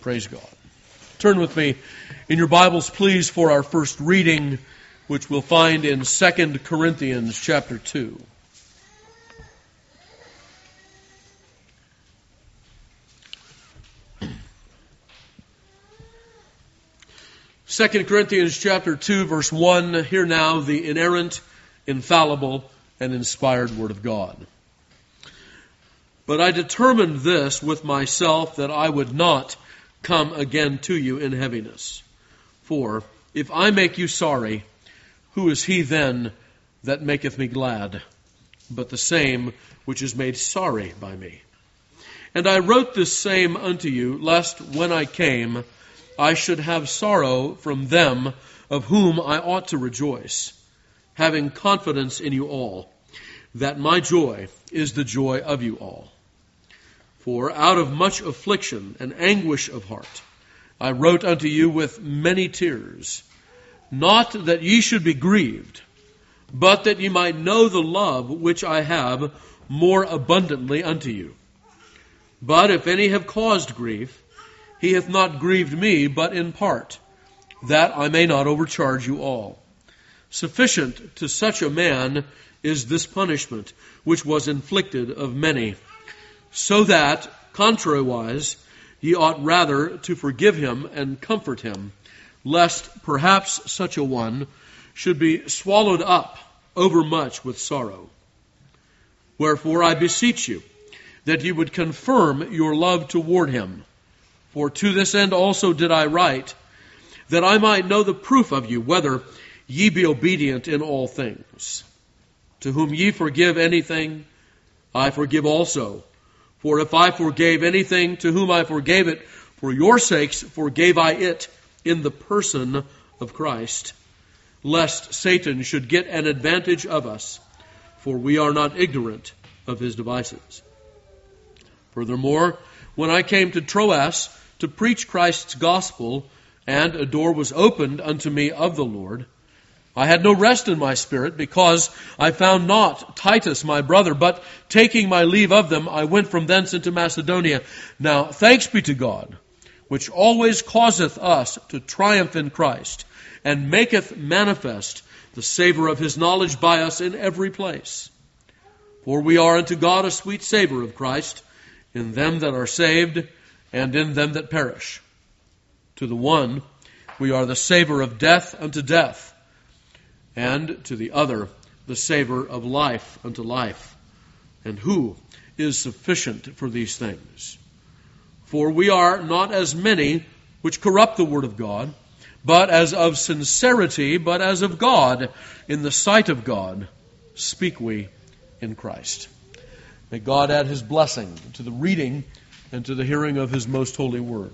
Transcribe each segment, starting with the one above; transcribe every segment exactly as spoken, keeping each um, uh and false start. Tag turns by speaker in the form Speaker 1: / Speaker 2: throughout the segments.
Speaker 1: Praise God. Turn with me in your Bibles, please, for our first reading, which we'll find in Second Corinthians chapter two. Second Corinthians chapter two, verse one, hear now the inerrant, infallible, and inspired Word of God. But I determined this with myself, that I would not come again to you in heaviness. For if I make you sorry, who is he then that maketh me glad, but the same which is made sorry by me? And I wrote this same unto you, lest when I came, I should have sorrow from them of whom I ought to rejoice, having confidence in you all, that my joy is the joy of you all. For out of much affliction and anguish of heart I wrote unto you with many tears, not that ye should be grieved, but that ye might know the love which I have more abundantly unto you. But if any have caused grief, he hath not grieved me, but in part, that I may not overcharge you all. Sufficient to such a man is this punishment, which was inflicted of many, so that, contrariwise, ye ought rather to forgive him and comfort him, lest perhaps such a one should be swallowed up overmuch with sorrow. Wherefore I beseech you, that ye would confirm your love toward him. For to this end also did I write, that I might know the proof of you, whether ye be obedient in all things. To whom ye forgive anything, I forgive also. For if I forgave anything, to whom I forgave it, for your sakes forgave I it in the person of Christ, lest Satan should get an advantage of us, for we are not ignorant of his devices. Furthermore, when I came to Troas to preach Christ's gospel, and a door was opened unto me of the Lord, I had no rest in my spirit, because I found not Titus my brother, but taking my leave of them, I went from thence into Macedonia. Now thanks be to God, which always causeth us to triumph in Christ, and maketh manifest the savor of his knowledge by us in every place. For we are unto God a sweet savor of Christ, in them that are saved, and in them that perish. To the one we are the savor of death unto death, and to the other the savor of life unto life. And who is sufficient for these things? For we are not as many which corrupt the word of God, but as of sincerity, but as of God, in the sight of God, speak we in Christ. May God add his blessing to the reading and to the hearing of his most holy word.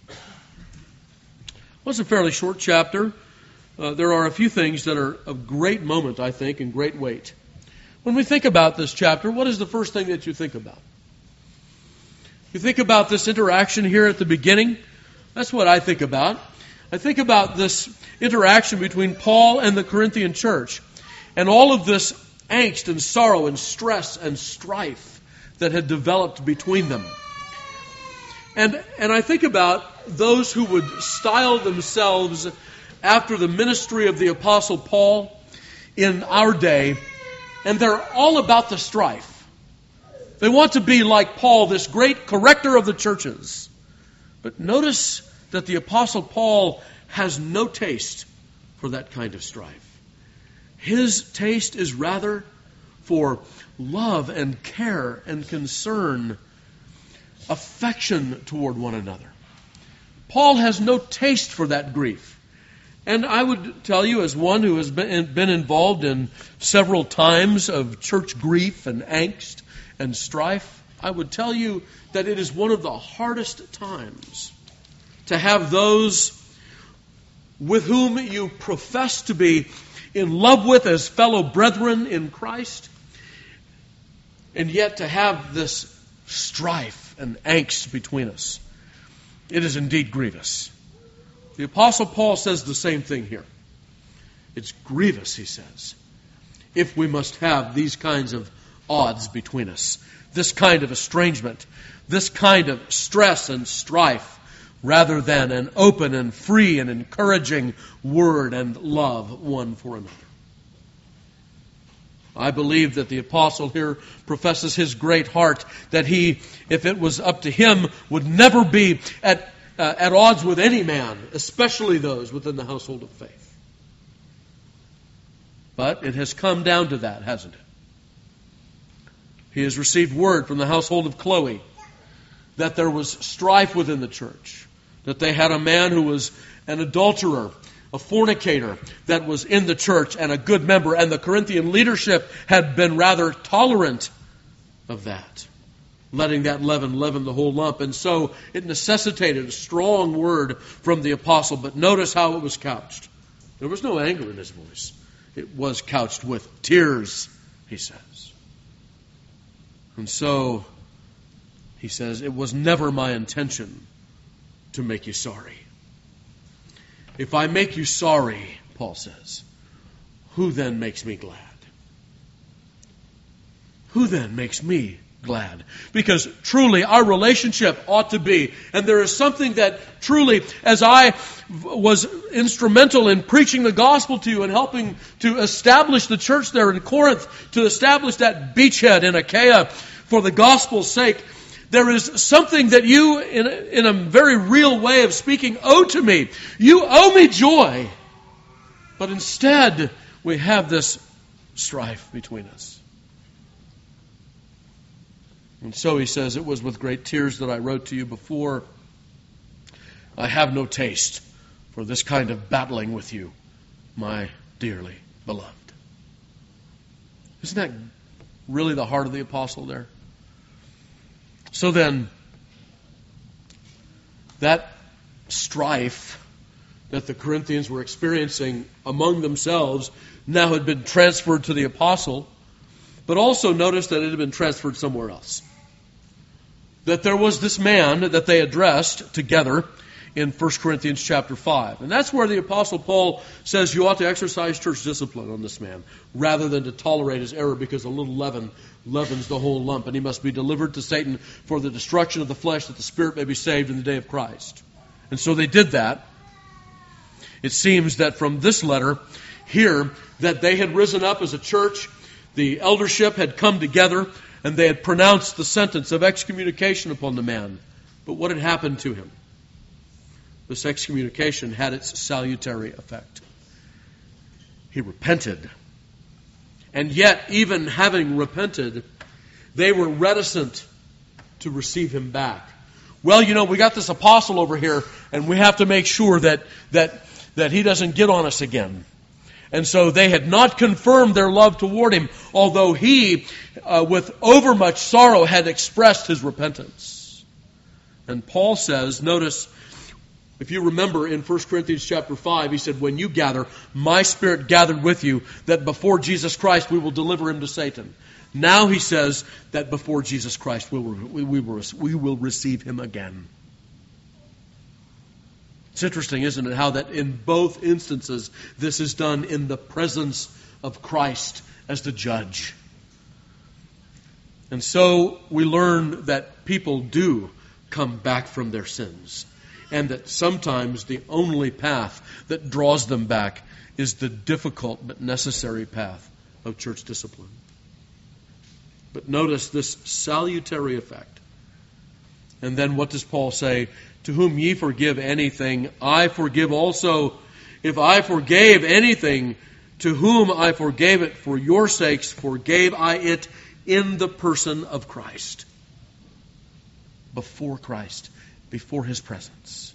Speaker 1: Well, it's a fairly short chapter. Uh, there are a few things that are of great moment, I think, and great weight. When we think about this chapter, what is the first thing that you think about? You think about this interaction here at the beginning. That's what I think about. I think about this interaction between Paul and the Corinthian church, and all of this angst and sorrow and stress and strife that had developed between them. And, and I think about those who would style themselves after the ministry of the Apostle Paul in our day, and they're all about the strife. They want to be like Paul, this great corrector of the churches. But notice that the Apostle Paul has no taste for that kind of strife. His taste is rather for love and care and concern, affection toward one another. Paul has no taste for that grief. And I would tell you, as one who has been, been involved in several times of church grief and angst and strife, I would tell you that it is one of the hardest times to have those with whom you profess to be in love with as fellow brethren in Christ, and yet to have this strife and angst between us. It is indeed grievous. The Apostle Paul says the same thing here. It's grievous, he says, if we must have these kinds of odds between us, this kind of estrangement, this kind of stress and strife rather than an open and free and encouraging word and love one for another. I believe that the apostle here professes his great heart that he, if it was up to him, would never be at, uh, at odds with any man, especially those within the household of faith. But it has come down to that, hasn't it? He has received word from the household of Chloe that there was strife within the church, that they had a man who was an adulterer, a fornicator that was in the church and a good member, and the Corinthian leadership had been rather tolerant of that, letting that leaven leaven the whole lump. And so it necessitated a strong word from the apostle, but notice how it was couched. There was no anger in his voice. It was couched with tears, he says. And so he says, it was never my intention to make you sorry. If I make you sorry, Paul says, who then makes me glad? Who then makes me glad? Because truly our relationship ought to be, and there is something that truly, as I was instrumental in preaching the gospel to you and helping to establish the church there in Corinth, to establish that beachhead in Achaia for the gospel's sake, there is something that you, in a, in a very real way of speaking, owe to me. You owe me joy. But instead, we have this strife between us. And so he says, it was with great tears that I wrote to you before. I have no taste for this kind of battling with you, my dearly beloved. Isn't that really the heart of the apostle there? So then, that strife that the Corinthians were experiencing among themselves now had been transferred to the apostle, but also notice that it had been transferred somewhere else. That there was this man that they addressed together in First Corinthians chapter five. And that's where the apostle Paul says you ought to exercise church discipline on this man rather than to tolerate his error, because a little leaven leavens the whole lump, and he must be delivered to Satan for the destruction of the flesh, that the spirit may be saved in the day of Christ. And so they did that. It seems that from this letter here that they had risen up as a church, the eldership had come together, and they had pronounced the sentence of excommunication upon the man. But what had happened to him? This excommunication had its salutary effect. He repented. And yet, even having repented, they were reticent to receive him back. Well, you know, we got this apostle over here, and we have to make sure that that that he doesn't get on us again. And so they had not confirmed their love toward him, although he, uh, with overmuch sorrow, had expressed his repentance. And Paul says, notice, if you remember in First Corinthians chapter five, he said, when you gather, my spirit gathered with you, that before Jesus Christ we will deliver him to Satan. Now he says that before Jesus Christ we will, we, we will, we will receive him again. It's interesting, isn't it, how that in both instances this is done in the presence of Christ as the judge. And so we learn that people do come back from their sins, and that sometimes the only path that draws them back is the difficult but necessary path of church discipline. But notice this salutary effect. And then what does Paul say? To whom ye forgive anything, I forgive also. If I forgave anything, to whom I forgave it for your sakes, forgave I it in the person of Christ. Before Christ, before his presence.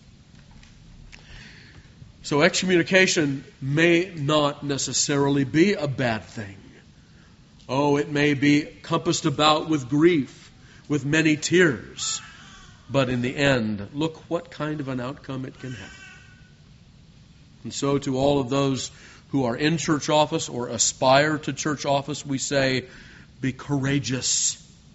Speaker 1: So excommunication may not necessarily be a bad thing. Oh, it may be compassed about with grief, with many tears. But in the end, look what kind of an outcome it can have. And so to all of those who are in church office or aspire to church office, we say, be courageous.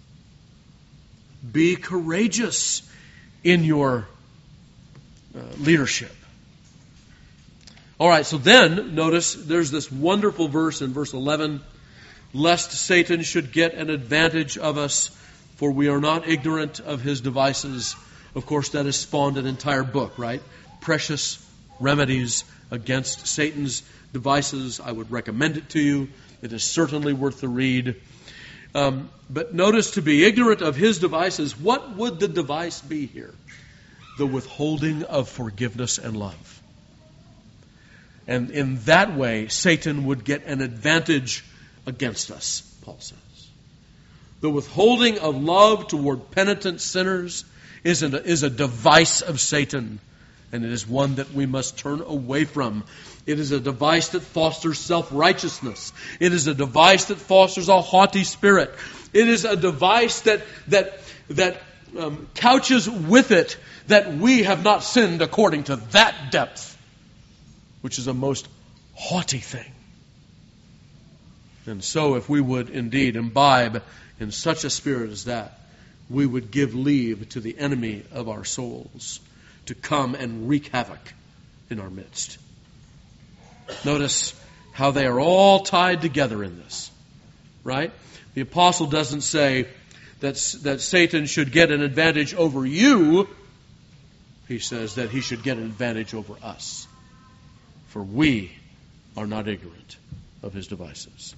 Speaker 1: Be courageous in your uh, leadership. All right, so then, notice there's this wonderful verse in verse eleven. Lest Satan should get an advantage of us, for we are not ignorant of his devices. Of course, that has spawned an entire book, right? Precious Remedies Against Satan's Devices. I would recommend it to you. It is certainly worth the read. Um, but notice, to be ignorant of his devices, what would the device be here? The withholding of forgiveness and love. And in that way, Satan would get an advantage against us, Paul says. The withholding of love toward penitent sinners is a, is a device of Satan, and it is one that we must turn away from. It is a device that fosters self-righteousness. It is a device that fosters a haughty spirit. It is a device that that that um, couches with it that we have not sinned according to that depth, which is a most haughty thing. And so if we would indeed imbibe in such a spirit as that, we would give leave to the enemy of our souls to come and wreak havoc in our midst. Notice how they are all tied together in this, right? The apostle doesn't say that, that Satan should get an advantage over you. He says that he should get an advantage over us. For we are not ignorant of his devices.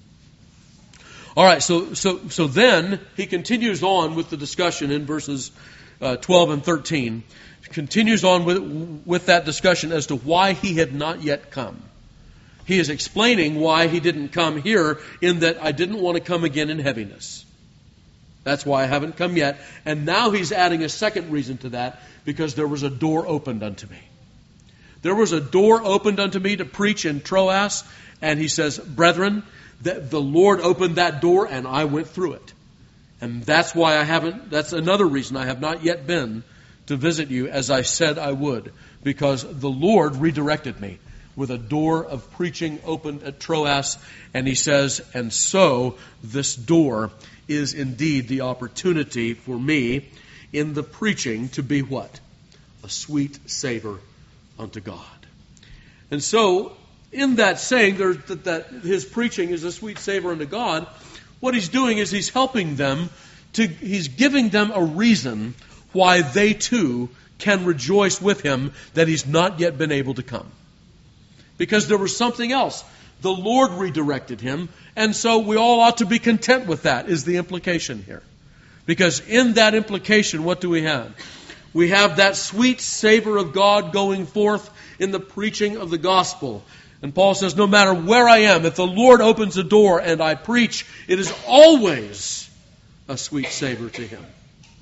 Speaker 1: All right, so so so then he continues on with the discussion in verses uh, twelve and thirteen. Continues on with with that discussion as to why he had not yet come. He is explaining why he didn't come here, in that I didn't want to come again in heaviness. That's why I haven't come yet. And now he's adding a second reason to that, because there was a door opened unto me. There was a door opened unto me to preach in Troas, and he says, brethren, that the Lord opened that door and I went through it. And that's why I haven't, that's another reason I have not yet been to visit you as I said I would, because the Lord redirected me with a door of preaching opened at Troas. And he says, and so this door is indeed the opportunity for me in the preaching to be what? A sweet savor unto God. And so, in that saying there's that, that his preaching is a sweet savor unto God, what he's doing is he's helping them to, he's giving them a reason why they too can rejoice with him that he's not yet been able to come. Because there was something else. The Lord redirected him, and so we all ought to be content with that, is the implication here. Because in that implication, what do we have? We have that sweet savor of God going forth in the preaching of the gospel. And Paul says, no matter where I am, if the Lord opens a door and I preach, it is always a sweet savor to him.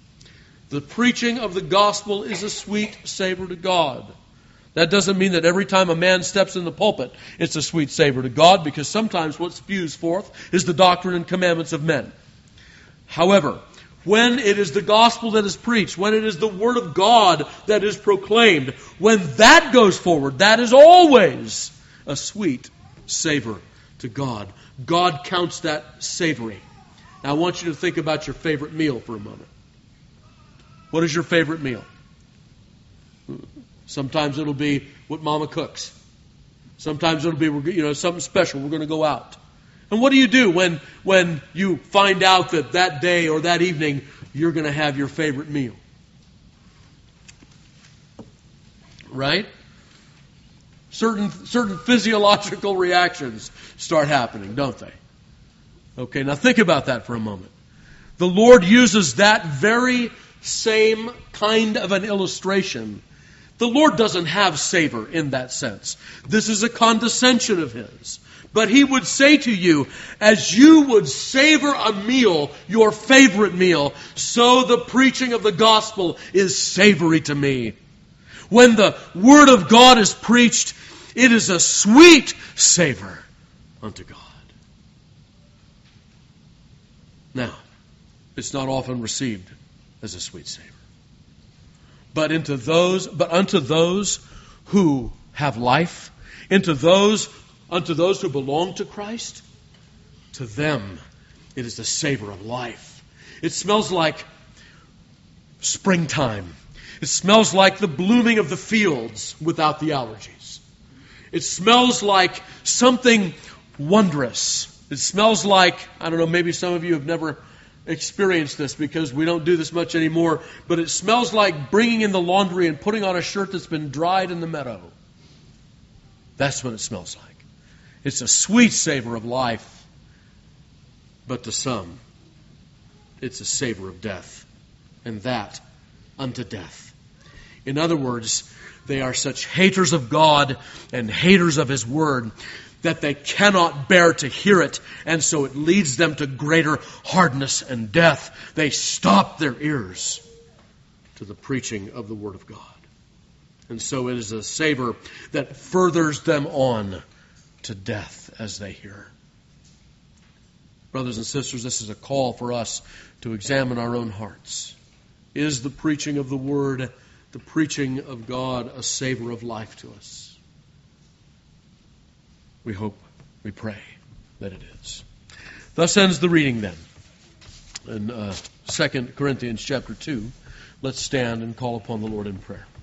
Speaker 1: The preaching of the gospel is a sweet savor to God. That doesn't mean that every time a man steps in the pulpit, it's a sweet savor to God, because sometimes what spews forth is the doctrine and commandments of men. However, when it is the gospel that is preached, when it is the word of God that is proclaimed, when that goes forward, that is always a sweet savor to God. God counts that savory. Now I want you to think about your favorite meal for a moment. What is your favorite meal? Sometimes it'll be what Mama cooks. Sometimes it'll be, you know, something special. We're going to go out. And what do you do when, when you find out that that day or that evening you're going to have your favorite meal? Right? Certain, certain physiological reactions start happening, don't they? Okay, now think about that for a moment. The Lord uses that very same kind of an illustration. The Lord doesn't have savor in that sense. This is a condescension of his. But he would say to you, as you would savor a meal, your favorite meal, so the preaching of the gospel is savory to me. When the word of God is preached, it is a sweet savor unto God. Now, it's not often received as a sweet savor. But into those, but unto those who have life, into those, unto those who belong to Christ, to them it is the savor of life. It smells like springtime. It smells like the blooming of the fields without the allergies. It smells like something wondrous. It smells like, I don't know, maybe some of you have never experienced this because we don't do this much anymore, but it smells like bringing in the laundry and putting on a shirt that's been dried in the meadow. That's what it smells like. It's a sweet savor of life, but to some, it's a savor of death, and that unto death. In other words, they are such haters of God and haters of His Word that they cannot bear to hear it, and so it leads them to greater hardness and death. They stop their ears to the preaching of the Word of God. And so it is a savor that furthers them on to death as they hear. Brothers and sisters, this is a call for us to examine our own hearts. Is the preaching of the Word, the preaching of God, a savor of life to us? We hope, we pray that it is. Thus ends the reading then. In uh, Second Corinthians chapter two, let's stand and call upon the Lord in prayer.